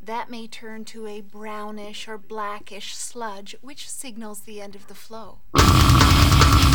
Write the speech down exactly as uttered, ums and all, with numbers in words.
That may turn to a brownish or blackish sludge, which signals the end of the flow.